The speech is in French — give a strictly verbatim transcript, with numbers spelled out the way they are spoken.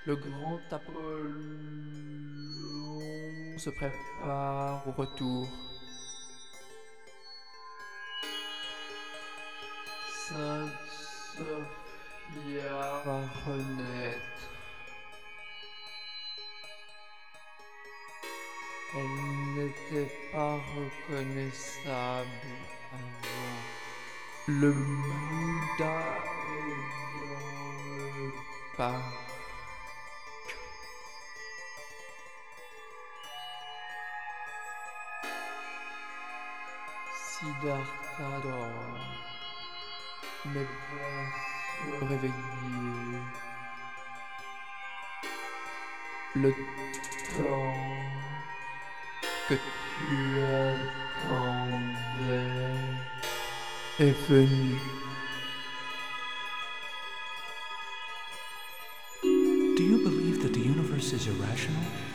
Le grand Apollon se prépare au retour. Sainte Sophia va renaître. Elle n'était pas reconnaissable avant. Le Bouddha est dans le parc. Siddhartha dort, mais va se réveiller. Le temps que tu attendais est venu. Do you believe that the universe is irrational?